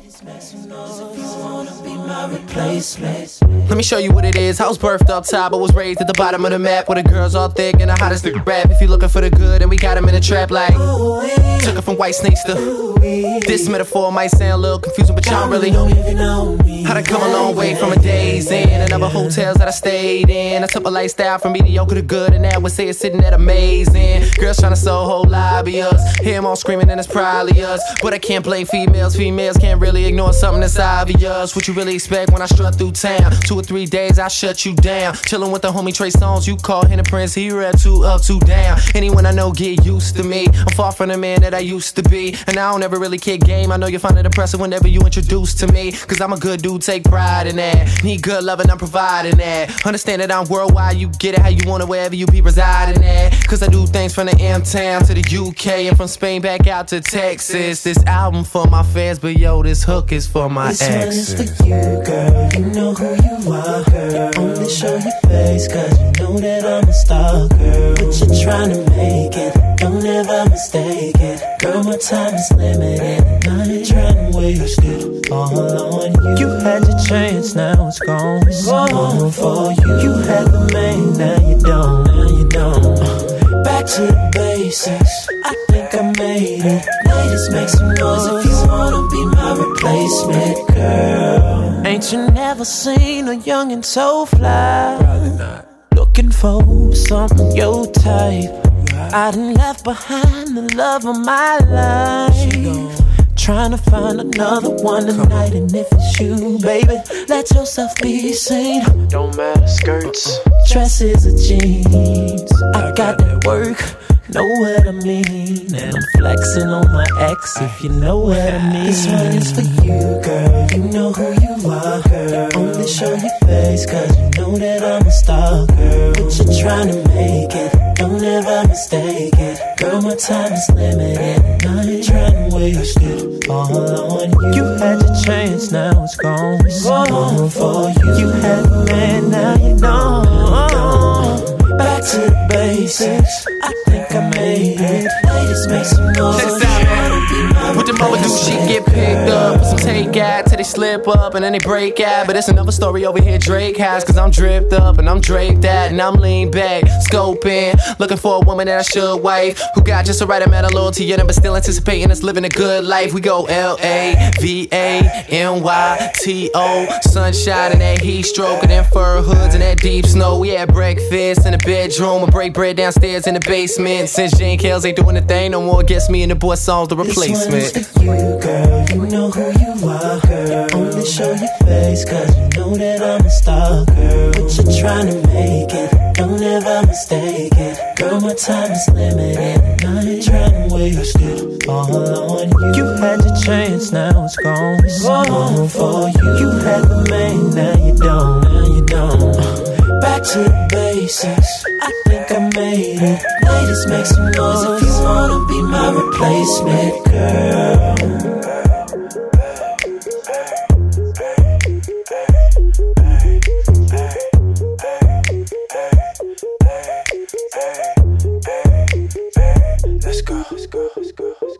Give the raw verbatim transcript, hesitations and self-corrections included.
Let me show you what it is. I was birthed up top, but was raised at the bottom of the map, where the girls all thick and the hottest nigga rap. If you looking for the good, then we got him in a trap like took it from white snakes to this metaphor might sound a little confusing, but y'all really how'd I come a long way from a days in and other hotels that I stayed in. I took my lifestyle from mediocre to good, and now would say it's sitting at amazing. Girls trying to sell whole lobby us, hear them all screaming and it's probably us. But I can't blame females, females can't really ignore something that's obvious. What you really expect when I strut through town? Two or three days I shut you down. Chillin' with the homie Trey Songz, you call him the Prince, he read two up, two down. Anyone I know get used to me, I'm far from the man that I used to be, and I don't ever really kick game. I know you find it impressive whenever you introduce to me, cause I'm a good dude, take pride in that. Need good loving, I'm providing that. Understand that I'm worldwide, you get it how you want it, wherever you be residing at. Cause I do things from the M-Town to the U K, and from Spain back out to Texas. This album for my fans, but yo, this hook is for my this exes. This one is for you, girl, you know who you are, girl. Only show your face cause you know that I'm a star, girl. But you're trying to make it, don't ever mistake it. Girl, my time is limited, and I ain't trying to waste it all on you. You had your chance, now it's gone. It's gone for you. You had the man, now you don't, now you don't. Back to the basics, I think I made it. Ladies, make some noise if you wanna be my replacement, girl. Ain't you never seen a youngin' so fly? Probably not. Looking for something your type. I done left behind the love of my life, trying to find another one tonight. And if it's you, baby, let yourself be seen. Don't matter, skirts, dresses or jeans, I got that work, know what I mean. And I'm flexing on my ex, if you know what I mean. This one is for you, girl, you know who you are, girl. Only show your face cause you know that I'm a star, girl. But you're trying to make it, don't ever mistake it. Girl, my time is limited, and I ain't trying to waste it all on you. You had your chance, now it's gone. It's gone for you. You had the man, now you don't. Back to the basics, I think I made it. Ladies, make some noise. check this out, man. What the mama do? She get picked up for some take out till they slip up and then they break out. But it's another story over here Drake has, cause I'm dripped up and I'm draped out and I'm lean back, scoping, looking for a woman that I should wife, who got just the right amount of loyalty in her, but still anticipating us living a good life. We go L A V A N Y T O, sunshine and that heat stroke and them fur hoods and that deep snow. We had breakfast in the bedroom and break bread downstairs in the basement. Since Jane Kells ain't doing a thing no more, gets me and the boy Songz the replacement. This one is for you, girl, you know who you are, girl. Only show your face cause you know that I'm a star, girl. But you're trying to make it, don't ever mistake it. Girl, my time is limited, and I ain't trying to waste it all on you. You had your chance, now it's gone. It's gone for you. You had the man, now you don't, now you don't. Back to the basics, I think I made it. Ladies, make some noise if you wanna be my replacement, girl.